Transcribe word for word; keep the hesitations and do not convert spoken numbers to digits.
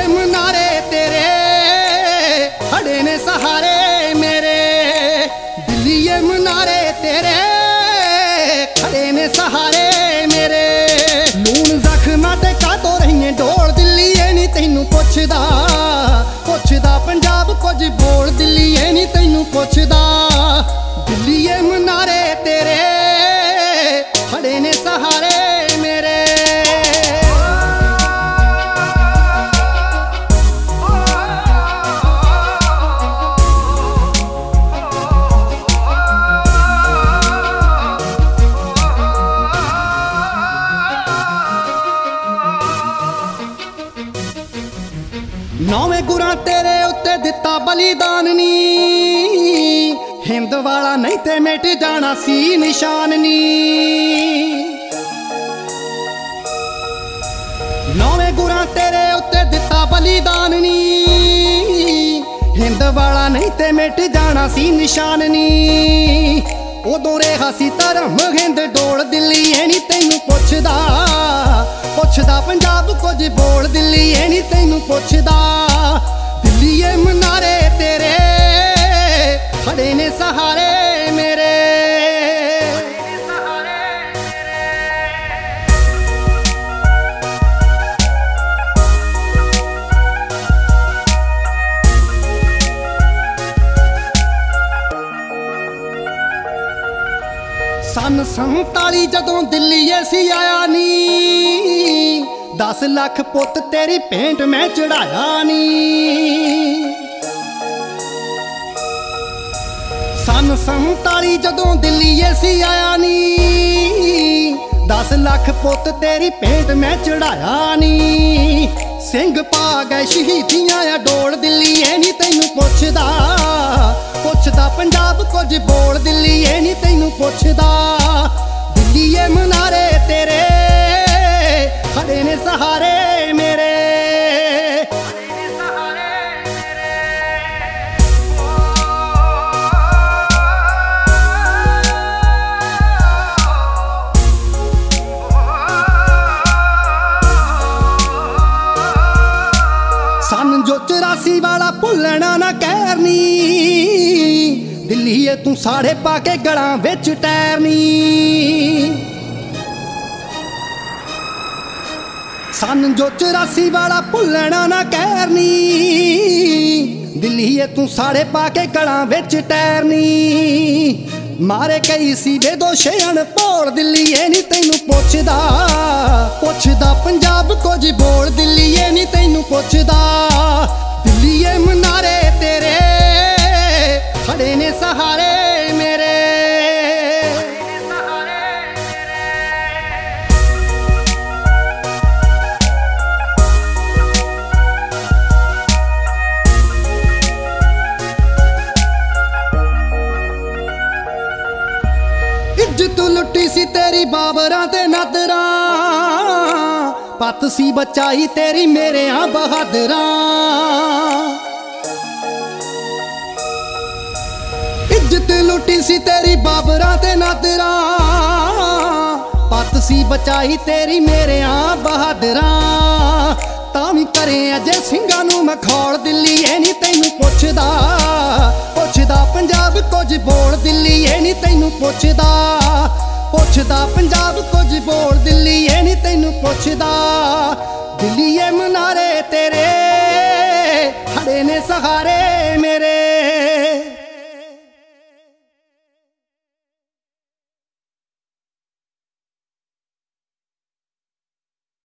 ਮਨਾਰੇ ਤੇਰੇ ਖੜੇ ਨੇ ਸਹਾਰੇ ਮੇਰੇ, ਦਿੱਲੀਏ ਮਨਾਰੇ ਤੇਰੇ ਖੜੇ ਨੇ ਸਹਾਰੇ ਮੇਰੇ। ਲੂਣ ਜ਼ਖਮਾਂ ਤੇ ਕਾਤੋਂ ਰਹੀਏ ਢੋਲ, ਦਿੱਲੀਏ ਨੀ ਤੈਨੂੰ ਪੁੱਛਦਾ ਪੁੱਛਦਾ ਪੰਜਾਬ ਕੁਝ ਬੋਲ, ਦਿੱਲੀਏ ਨੀ ਤੈਨੂੰ ਪੁੱਛਦਾ। ਦਿੱਲੀਏ ਮਨਾਰੇ ਤੇਰੇ ਖੜੇ ਨੇ ਸਹਾਰੇ ਮੇਰੇ। ਨੌਵੇਂ ਗੁਰਾਂ ਤੇਰੇ ਉੱਤੇ ਦਿੱਤਾ ਬਲੀਦਾਨ ਨੀ, ਹਿੰਦ ਵਾਲਾ ਨਹੀਂ ਤੇ ਮਿਟ ਜਾਣਾ ਸੀ ਨਿਸ਼ਾਨ ਨੀ। ਨੌਵੇਂ ਗੁਰਾਂ ਤੇਰੇ ਉੱਤੇ ਦਿੱਤਾ ਬਲੀਦਾਨ ਨੀ, ਹਿੰਦ ਵਾਲਾ ਨਹੀਂ ਤੇ ਮਿਟ ਜਾਣਾ ਸੀ ਨਿਸ਼ਾਨ ਨੀ। ਉਦੋਂ ਰਿਹਾ ਸੀ ਧਰਮ ਹਿੰਦ ਡੋਲ, ਦਿੱਲੀਏ ਨੀ ਤੈਨੂੰ ਪੁੱਛਦਾ ਪੁੱਛਦਾ ਪੰਜਾਬ ਕੁਝ ਬੋਲ, ਦਿੱਲੀਏ ਨੀ ਤੈਨੂੰ ਪੁੱਛਦਾ। ਦਿੱਲੀਏ ਮਨਾਰੇ ਤੇਰੇ ਖੜੇ ਨੇ ਸਹਾਰੇ ਮੇਰੇ। ਸੰਨ ਸੰਤਾਲੀ ਜਦੋਂ ਦਿੱਲੀਏ ਸੀ ਆਇਆ ਨੀ, ਦਸ ਲੱਖ ਪੁੱਤ ਤੇਰੀ ਭੇਂਟ ਮੈਂ ਚੜਾਇਆ ਨੀ। ਸੰਨ ਸੰਤਾਲੀ ਜਦੋਂ ਦਿੱਲੀਏ ਸੀ ਆਇਆ ਨੀ, ਦਸ ਲੱਖ ਪੁੱਤ ਤੇਰੀ ਭੇਂਟ ਮੈਂ ਚੜਾਇਆ ਨੀ। ਸਿੰਘ ਪਾ ਗਏ ਸ਼ਹੀਦੀਆਂ ਆ ਡੋਲ, ਦਿੱਲੀਏ ਨੀ ਤੈਨੂੰ ਪੁੱਛਦਾ ਪੁੱਛਦਾ ਪੰਜਾਬ ਕੁਝ ਬੋਲ, ਦਿੱਲੀਏ ਨੀ ਤੈਨੂੰ ਪੁੱਛਦਾ। ਦਿੱਲੀਏ ਮਨਾਰੇ ਤੇਰੇ ਖੜੇ ਨੇ ਸਹਾਰੇ ਮੇਰੇ। ਸੰਨ ਜੋ ਚੁਰਾਸੀ ਵਾਲਾ ਭੁੱਲਣਾ ਨਾ ਕਹਿਰ ਨੀ, ਦਿੱਲੀਏ ਤੂੰ ਸਾੜੇ ਪਾ ਕੇ ਗਲਾਂ ਵਿੱਚ ਟੈਰ ਨੀ। ਸੰਨ ਜੋ ਚੁਰਾਸੀ ਵਾਲਾ ਭੁੱਲਣਾ ਨਾ ਕਹਿਰ ਨੀ, ਦਿੱਲੀਏ ਤੂੰ ਸਾੜੇ ਪਾ ਕੇ ਗਲਾਂ ਵਿੱਚ ਟੈਰ ਨੀ। ਮਾਰੇ ਕਈ ਸੀ ਬੇਦੋਸ਼ ਅਣਭੋਲ, ਦਿੱਲੀਏ ਨੀ ਤੈਨੂੰ ਪੁੱਛਦਾ ਪੁੱਛਦਾ ਪੰਜਾਬ ਕੁਝ ਬੋਲ, ਦਿੱਲੀਏ ਨੀ ਤੈਨੂੰ ਪੁੱਛਦਾ। ਦਿੱਲੀਏ ਮਨਾਰੇ ਤੇਰੇ ਖੜੇ ਨੇ ਸਹਾਰੇ ਮੇਰੇ। ਇੱਜ਼ਤ ਲੁੱਟੀ ਸੀ ਤੇਰੀ ਬਾਬਰਾਂ ਤੇ ਨਾਦਰਾਂ, ਪੱਤ ਸੀ ਬਚਾਈ ਤੇਰੀ ਮੇਰਿਆਂ ਬਹਾਦਰਾਂ। ਇੱਜ਼ਤ ਲੁੱਟੀ ਸੀ ਤੇਰੀ ਬਾਬਰਾਂ ਤੇ ਨਾਦਰਾਂ, ਪੱਤ ਸੀ ਬਚਾਈ ਤੇਰੀ ਮੇਰਿਆਂ ਬਹਾਦਰਾਂ। ਤਾਂ ਵੀ ਕਰੇ ਅਜੇ ਸਿੰਘਾਂ ਨੂੰ ਮਖੌਲ, ਦਿੱਲੀਏ ਨੀ ਤੈਨੂੰ ਪੁੱਛਦਾ ਪੁੱਛਦਾ ਪੰਜਾਬ ਕੁਝ ਬੋਲ, ਦਿੱਲੀਏ ਨੀ ਤੈਨੂੰ ਪੁੱਛਦਾ ਪੁੱਛਦਾ ਪੰਜਾਬ ਕੁਝ ਬੋਲ, ਦਿੱਲੀਏ ਨੀ ਤੈਨੂੰ ਪੁੱਛਦਾ। ਦਿੱਲੀਏ ਮਨਾਰੇ ਤੇਰੇ ਖੜੇ ਨੇ ਸਹਾਰੇ